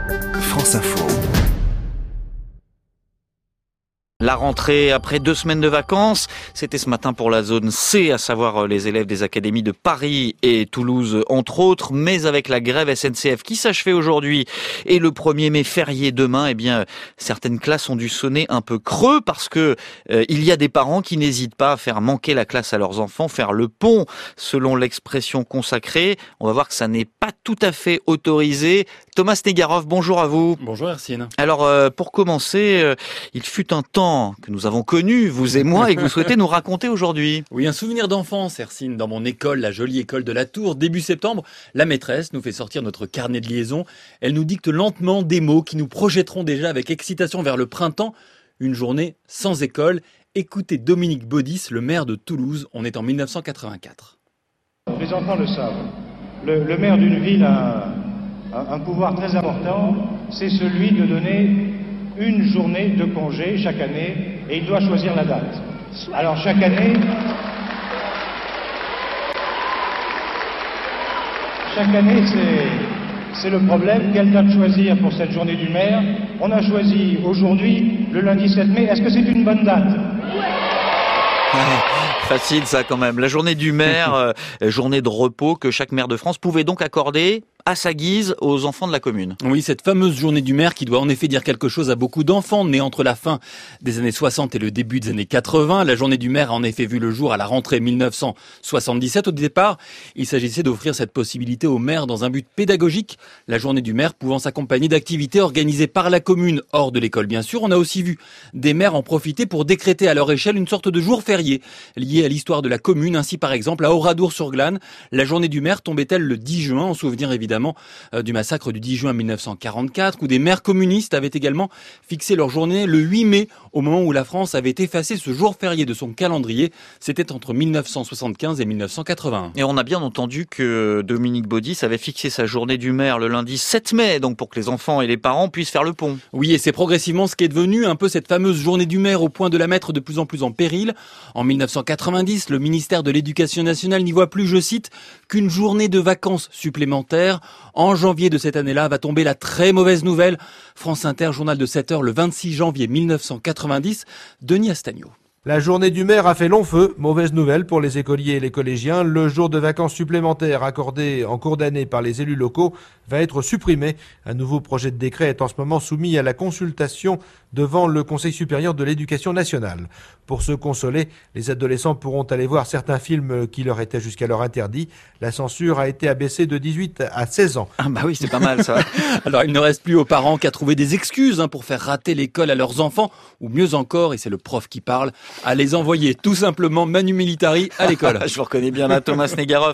France Info. La rentrée après 2 semaines de vacances, c'était ce matin pour la zone C, à savoir les élèves des académies de Paris et Toulouse entre autres, mais avec la grève SNCF qui s'achevait aujourd'hui et le 1er mai férié demain, certaines classes ont dû sonner un peu creux parce que il y a des parents qui n'hésitent pas à faire manquer la classe à leurs enfants, faire le pont selon l'expression consacrée. On va voir que ça n'est pas tout à fait autorisé. Thomas Negaroff, bonjour à vous. Bonjour Hercine. Alors pour commencer, il fut un temps que nous avons connu, vous et moi, et que vous souhaitez nous raconter aujourd'hui. Oui, un souvenir d'enfance, Hercine. Dans mon école, la jolie école de la Tour, début septembre, la maîtresse nous fait sortir notre carnet de liaison. Elle nous dicte lentement des mots qui nous projetteront déjà avec excitation vers le printemps. Une journée sans école. Écoutez Dominique Baudis, le maire de Toulouse. On est en 1984. Les enfants le savent. Le maire d'une ville a un pouvoir très important, c'est celui de donner une journée de congé chaque année, et il doit choisir la date. Alors chaque année, c'est le problème, quelle date choisir pour cette journée du maire. On a choisi aujourd'hui, le lundi 7 mai, est-ce que c'est une bonne date ? Facile ça quand même. La journée du maire, journée de repos que chaque maire de France pouvait donc accorder à sa guise aux enfants de la commune. Oui, cette fameuse journée du maire qui doit en effet dire quelque chose à beaucoup d'enfants nés entre la fin des années 60 et le début des années 80. La journée du maire a en effet vu le jour à la rentrée 1977. Au départ, il s'agissait d'offrir cette possibilité aux maires dans un but pédagogique. La journée du maire pouvant s'accompagner d'activités organisées par la commune, hors de l'école bien sûr. On a aussi vu des maires en profiter pour décréter à leur échelle une sorte de jour férié lié à l'histoire de la commune. Ainsi par exemple à Oradour-sur-Glane, la journée du maire tombait-elle le 10 juin, en souvenir évidemment du massacre du 10 juin 1944, où des maires communistes avaient également fixé leur journée le 8 mai, au moment où la France avait effacé ce jour férié de son calendrier. C'était entre 1975 et 1981. Et on a bien entendu que Dominique Baudis avait fixé sa journée du maire le lundi 7 mai, donc pour que les enfants et les parents puissent faire le pont. Oui, et c'est progressivement ce qui est devenu un peu cette fameuse journée du maire, au point de la mettre de plus en plus en péril. En 1990, le ministère de l'Éducation nationale n'y voit plus, je cite, qu'une journée de vacances supplémentaires. En janvier de cette année-là va tomber la très mauvaise nouvelle. France Inter, journal de 7 heures, le 26 janvier 1990, Denis Astagnaud. La journée du maire a fait long feu. Mauvaise nouvelle pour les écoliers et les collégiens. Le jour de vacances supplémentaires accordé en cours d'année par les élus locaux va être supprimé. Un nouveau projet de décret est en ce moment soumis à la consultation devant le Conseil supérieur de l'éducation nationale. Pour se consoler, les adolescents pourront aller voir certains films qui leur étaient jusqu'alors interdits. La censure a été abaissée de 18 à 16 ans. Ah bah oui, c'est pas mal ça. Alors il ne reste plus aux parents qu'à trouver des excuses pour faire rater l'école à leurs enfants, ou mieux encore, et c'est le prof qui parle, à les envoyer tout simplement manu militari à l'école. Je vous reconnais bien là, Thomas Negaroff.